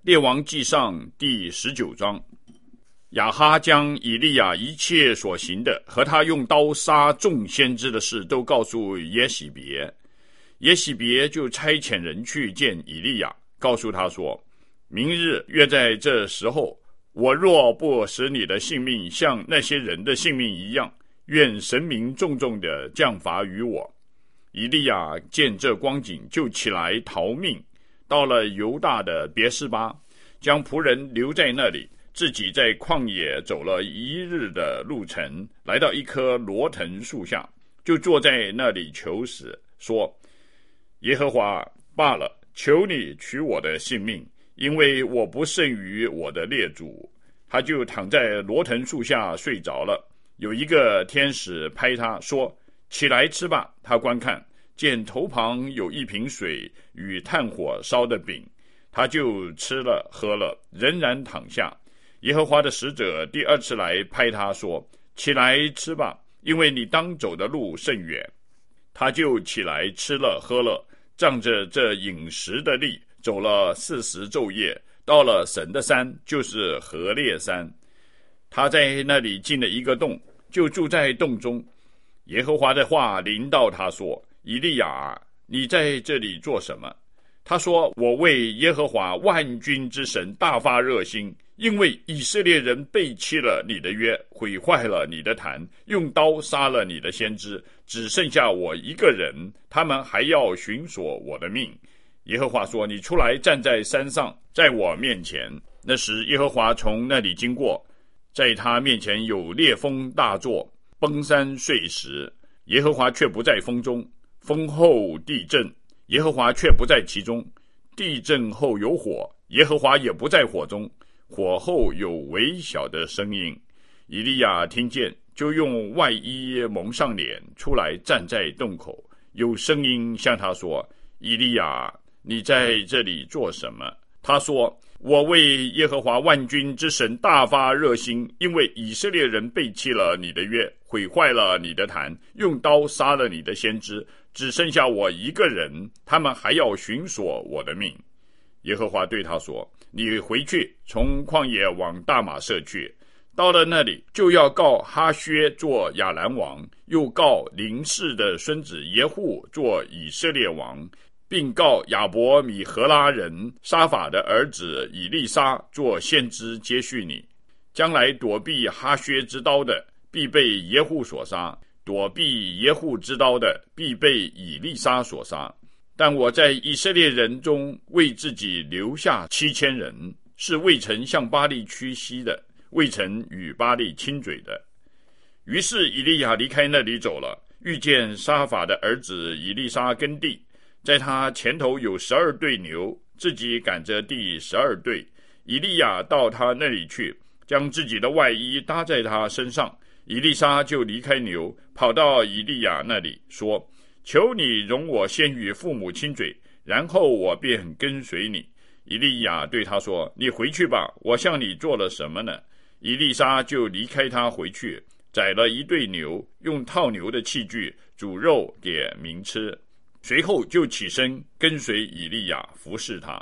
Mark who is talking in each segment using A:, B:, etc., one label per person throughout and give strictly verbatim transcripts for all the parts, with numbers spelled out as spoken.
A: 列王纪上第十九章。亚哈将以利亚一切所行的和他用刀杀众先知的事都告诉耶洗别，耶洗别就差遣人去见以利亚，告诉他说，明日约在这时候，我若不使你的性命像那些人的性命一样，愿神明重重的降罚于我。以利亚见这光景，就起来逃命，到了犹大的别是巴，将仆人留在那里，自己在旷野走了一日的路程，来到一棵罗藤树下，就坐在那里求死，说，耶和华，罢了，求你取我的性命，因为我不胜于我的列祖。他就躺在罗藤树下睡着了。有一个天使拍他说，起来吃吧。他观看，见头旁有一瓶水与炭火烧的饼，他就吃了喝了，仍然躺下。耶和华的使者第二次来拍他说，起来吃吧，因为你当走的路甚远。他就起来吃了喝了，仗着这饮食的力，走了四十昼夜，到了神的山，就是何烈山。他在那里进了一个洞，就住在洞中。耶和华的话临到他说，以利亚，你在这里做什么？他说，我为耶和华万军之神大发热心，因为以色列人背弃了你的约，毁坏了你的坛，用刀杀了你的先知，只剩下我一个人，他们还要寻索我的命。耶和华说，你出来站在山上，在我面前。那时耶和华从那里经过，在他面前有烈风大作，崩山碎石，耶和华却不在风中。风后地震，耶和华却不在其中。地震后有火，耶和华也不在火中。火后有微小的声音，以利亚听见，就用外衣蒙上脸，出来站在洞口。有声音向他说，以利亚，你在这里做什么？他说，我为耶和华万军之神大发热心，因为以色列人背弃了你的约，毁坏了你的坛，用刀杀了你的先知，只剩下我一个人，他们还要寻索我的命。耶和华对他说，你回去，从旷野往大马色去，到了那里，就要告哈薛做亚兰王，又告林氏的孙子耶户做以色列王，并告亚伯米荷拉人沙法的儿子以利沙做先知接续你。将来躲避哈薛之刀的，必被耶户所杀；躲避耶户之刀的，必被以利沙所杀。但我在以色列人中为自己留下七千人，是未曾向巴力屈膝的，未曾与巴力亲嘴的。于是以利亚离开那里走了，遇见沙法的儿子以利沙耕地，在他前头有十二对牛，自己赶着第十二对。以利亚到他那里去，将自己的外衣搭在他身上。以利沙就离开牛，跑到以利亚那里，说，求你容我先与父母亲嘴，然后我便跟随你。以利亚对他说，你回去吧，我向你做了什么呢？以利沙就离开他回去，宰了一对牛，用套牛的器具煮肉给民吃，随后就起身跟随以利亚，服侍他。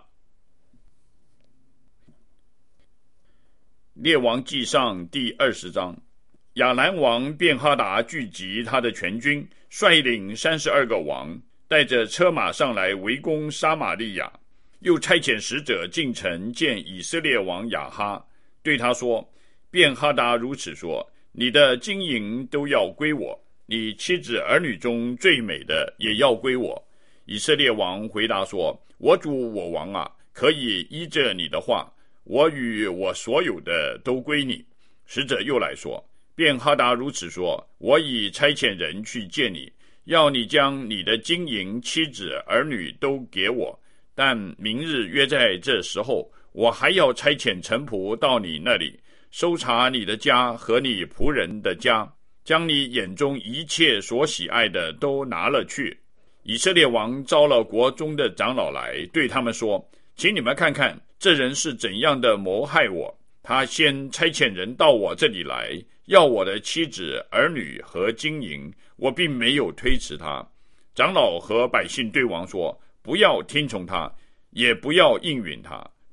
A: 列王纪上第二十章。亚兰王便哈达聚集他的全军，率领三十二个王，带着车马上来围攻撒玛利亚。又差遣使者进城见以色列王亚哈，对他说，便哈达如此说，你的金银都要归我，你妻子儿女中最美的也要归我。以色列王回答说，我主我王啊，可以依着你的话，我与我所有的都归你。使者又来说，便哈达如此说，我已差遣人去见你，要你将你的金银、妻子、儿女都给我。但明日约在这时候，我还要差遣臣仆到你那里，搜查你的家和你仆人的家，将你眼中一切所喜爱的都拿了去。以色列王召了国中的长老来，对他们说，请你们看看这人是怎样的谋害我。他先差遣人到我这里来，要我的妻子、儿女和金银，我并没有推辞他。长老和百姓对王说，不要听从他，也不要应允他。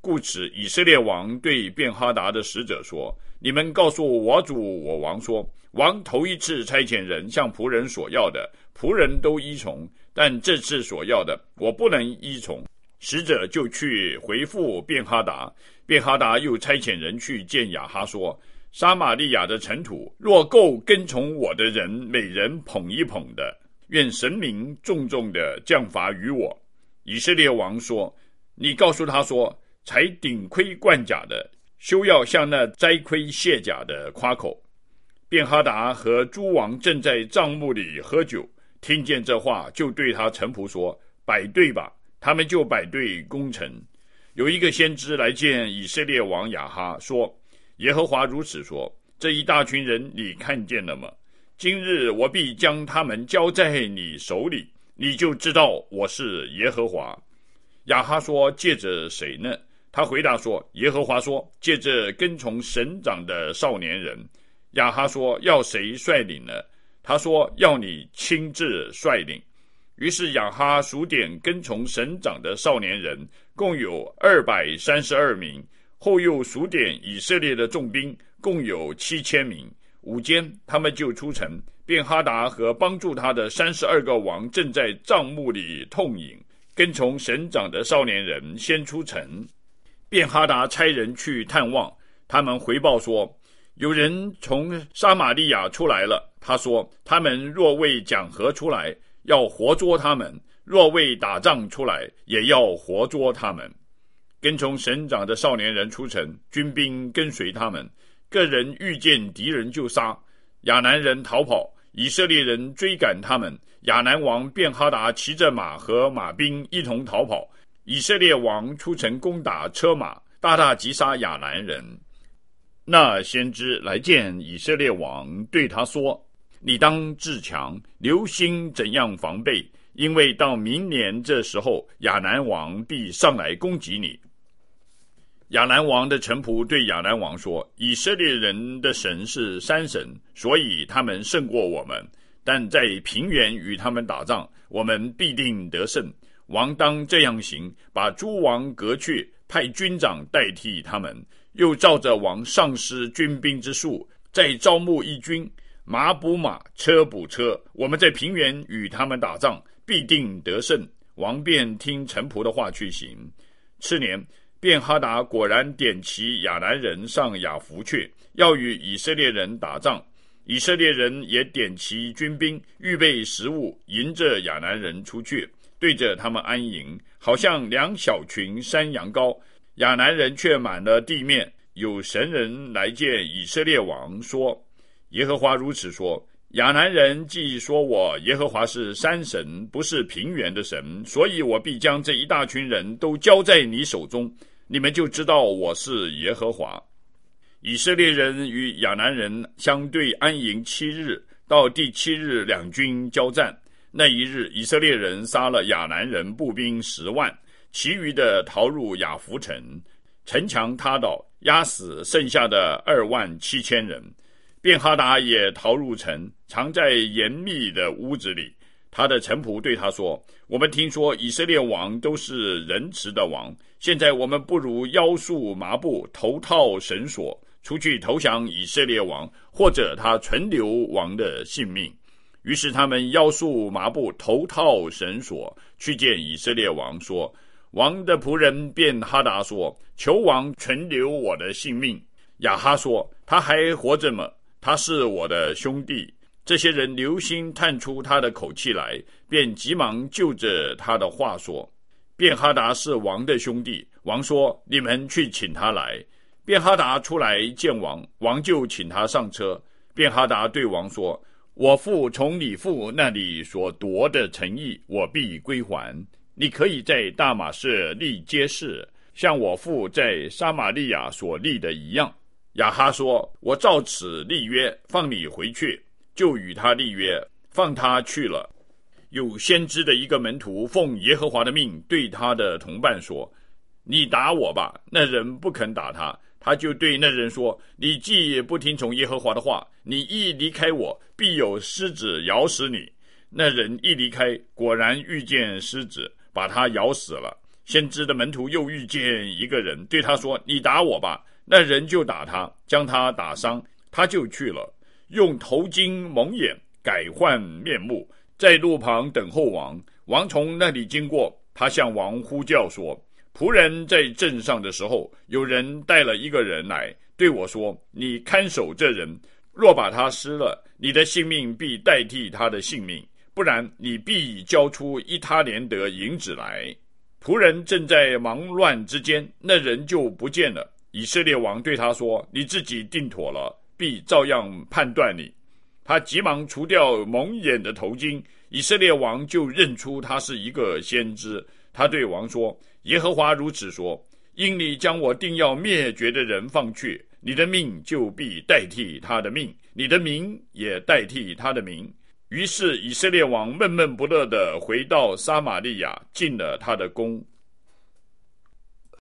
A: 故此以色列王对便哈达的使者说，你们告诉我主我王说，王头一次差遣人向仆人所要的，仆人都依从，但这次所要的我不能依从。使者就去回复便哈达，便哈达又差遣人去见亚哈说，撒玛利亚的尘土若够跟从我的人每人捧一捧的，愿神明重重的降罚于我。以色列王说，你告诉他说，才顶盔贯甲的休要向那摘盔卸甲的夸口。便哈达和诸王正在帐幕里喝酒，听见这话，就对他臣仆说，摆队吧。他们就摆队攻城。有一个先知来见以色列王亚哈，说，耶和华如此说，这一大群人你看见了吗？今日我必将他们交在你手里，你就知道我是耶和华。亚哈说，借着谁呢？他回答说，耶和华说，借着跟从神长的少年人。亚哈说，要谁率领呢？他说，要你亲自率领。于是亚哈数点跟从神长的少年人，共有二百三十二名，后又数点以色列的重兵，共有七千名。午间他们就出城，便哈达和帮助他的三十二个王正在帐幕里痛饮。跟从神长的少年人先出城，便哈达差人去探望，他们回报说，有人从撒玛利亚出来了。他说，他们若为讲和出来，要活捉他们；若为打仗出来，也要活捉他们。跟从神长的少年人出城，军兵跟随他们，个人遇见敌人就杀。亚南人逃跑，以色列人追赶他们。亚南王便哈达骑着马和马兵一同逃跑。以色列王出城攻打车马，大大击杀亚南人。那先知来见以色列王，对他说，你当自强，留心怎样防备，因为到明年这时候，亚南王必上来攻击你。亚南王的臣仆对亚南王说，以色列人的神是山神，所以他们胜过我们，但在平原与他们打仗，我们必定得胜。王当这样行，把诸王革去，派军长代替他们，又照着王上司军兵之数，再招募一军，马补马，车补车，我们在平原与他们打仗，必定得胜。王便听臣仆的话去行。次年，便哈达果然点齐亚南人上亚弗去，要与以色列人打仗。以色列人也点齐军兵，预备食物，迎着亚南人出去，对着他们安营，好像两小群山羊羔。亚南人却满了地面。有神人来见以色列王，说，耶和华如此说，亚南人既说我耶和华是山神，不是平原的神，所以我必将这一大群人都交在你手中，你们就知道我是耶和华。以色列人与亚南人相对安营七日，到第七日两军交战。那一日，以色列人杀了亚南人步兵十万，其余的逃入亚弗城，城墙塌倒，压死剩下的二万七千人。便哈达也逃入城，藏在严密的屋子里。他的臣仆对他说，我们听说以色列王都是仁慈的王，现在我们不如腰束麻布，头套绳索，出去投降以色列王，或者他存留王的性命。于是他们腰束麻布，头套绳索，去见以色列王，说，王的仆人便哈达说，求王存留我的性命。亚哈说，他还活着吗？他是我的兄弟。这些人留心探出他的口气来，便急忙就着他的话说，便哈达是王的兄弟。王说，你们去请他来。便哈达出来见王，王就请他上车。便哈达对王说，我父从你父那里所夺的城邑，我必归还。你可以在大马士立街市，像我父在撒玛利亚所立的一样。亚哈说，我照此立约，放你回去。就与他立约，放他去了。有先知的一个门徒奉耶和华的命对他的同伴说，你打我吧。那人不肯打他，他就对那人说，你既不听从耶和华的话，你一离开我，必有狮子咬死你。那人一离开，果然遇见狮子，把他咬死了。 先知的门徒又遇见一个人，对他说：你打我吧。那人就打他，将他打伤，他就去了，用头巾蒙眼，改换面目，在路旁等候王。王从那里经过，他向王呼叫说：仆人在镇上的时候，有人带了一个人来，对我说：你看守这人，若把他失了，你的性命必代替他的性命，不然你必交出一他连得银子来。仆人正在忙乱之间，那人就不见了。以色列王对他说：你自己定妥了，必照样判断你。他急忙除掉蒙眼的头巾，以色列王就认出他是一个先知。他对王说：耶和华如此说，因你将我定要灭绝的人放去，你的命就必代替他的命，你的名也代替他的名。于是以色列王闷闷不乐地回到撒玛利亚，进了他的宫。